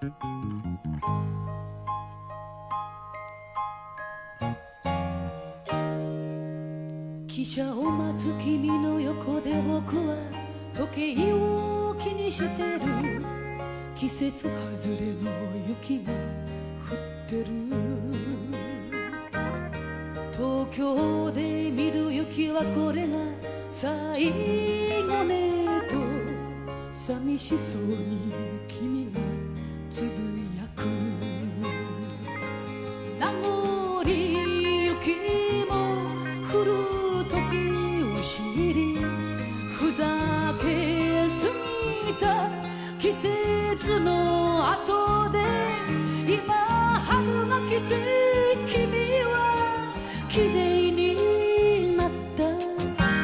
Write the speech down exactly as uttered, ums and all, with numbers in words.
汽車を待つ君の横で僕は時計を気にしてる。季節外れの雪が降ってる。東京で見る雪はこれが最後ねと寂しそうに君がつぶやく。名残雪も降る時を知り、ふざけすぎた季節の後で今春が来て